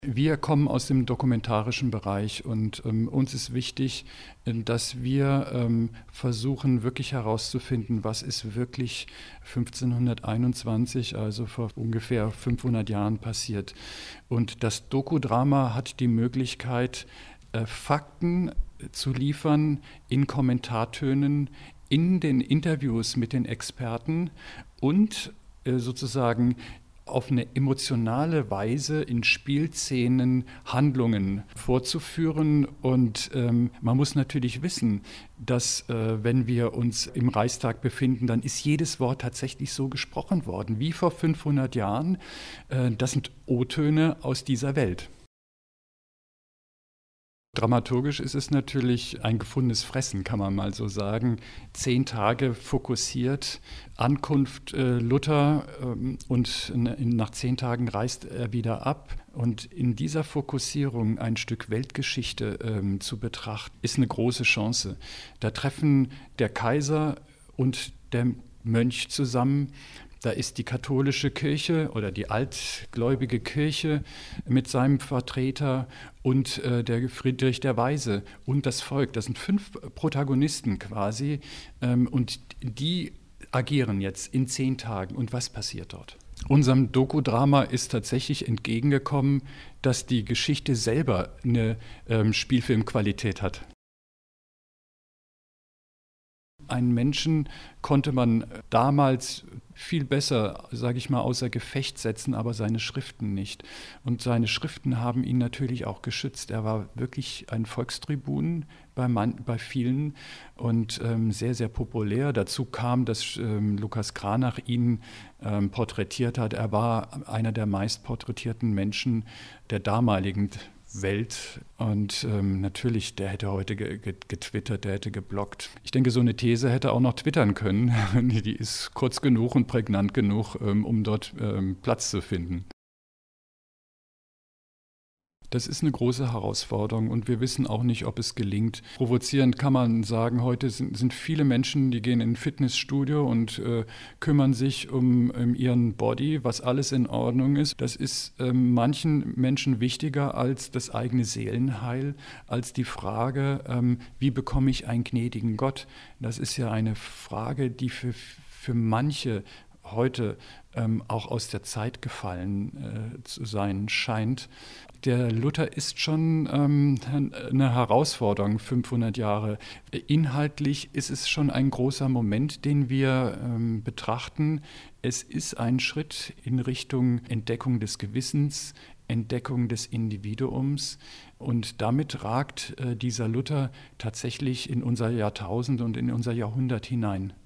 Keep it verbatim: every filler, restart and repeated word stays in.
Wir kommen aus dem dokumentarischen Bereich und ähm, uns ist wichtig, äh, dass wir ähm, versuchen, wirklich herauszufinden, was ist wirklich fünfzehnhunderteinundzwanzig, also vor ungefähr fünfhundert Jahren passiert. Und das Dokudrama hat die Möglichkeit, äh, Fakten zu liefern in Kommentartönen, in den Interviews mit den Experten und äh, sozusagen auf eine emotionale Weise in Spielszenen Handlungen vorzuführen. Und ähm, man muss natürlich wissen, dass äh, wenn wir uns im Reichstag befinden, dann ist jedes Wort tatsächlich so gesprochen worden, wie vor fünfhundert Jahren. Äh, das sind O-Töne aus dieser Welt. Dramaturgisch ist es natürlich ein gefundenes Fressen, kann man mal so sagen. Zehn Tage fokussiert, Ankunft äh, Luther ähm, und in, nach zehn Tagen reist er wieder ab. Und in dieser Fokussierung ein Stück Weltgeschichte ähm, zu betrachten, ist eine große Chance. Da treffen der Kaiser und der Mönch zusammen. Da ist die katholische Kirche oder die altgläubige Kirche mit seinem Vertreter und äh, der Friedrich der Weise und das Volk. Das sind fünf Protagonisten quasi ähm, und die agieren jetzt in zehn Tagen. Und was passiert dort? Unserem Dokudrama ist tatsächlich entgegengekommen, dass die Geschichte selber eine ähm, Spielfilmqualität hat. Einen Menschen konnte man damals viel besser, sage ich mal, außer Gefecht setzen, aber seine Schriften nicht. Und seine Schriften haben ihn natürlich auch geschützt. Er war wirklich ein Volkstribun bei, man, bei vielen und ähm, sehr, sehr populär. Dazu kam, dass ähm, Lukas Cranach ihn ähm, porträtiert hat. Er war einer der meist porträtierten Menschen der damaligen Welt und ähm, natürlich, der hätte heute ge- ge- getwittert, der hätte gebloggt. Ich denke, so eine These hätte auch noch twittern können. Die ist kurz genug und prägnant genug, ähm, um dort ähm, Platz zu finden. Das ist eine große Herausforderung und wir wissen auch nicht, ob es gelingt. Provozierend kann man sagen, heute sind, sind viele Menschen, die gehen in ein Fitnessstudio und äh, kümmern sich um, um ihren Body, was alles in Ordnung ist. Das ist äh, manchen Menschen wichtiger als das eigene Seelenheil, als die Frage, ähm, wie bekomme ich einen gnädigen Gott? Das ist ja eine Frage, die für, für manche heute ähm, auch aus der Zeit gefallen äh, zu sein scheint. Der Luther ist schon ähm, eine Herausforderung, fünfhundert Jahre. Inhaltlich ist es schon ein großer Moment, den wir ähm, betrachten. Es ist ein Schritt in Richtung Entdeckung des Gewissens, Entdeckung des Individuums. Und damit ragt äh, dieser Luther tatsächlich in unser Jahrtausend und in unser Jahrhundert hinein.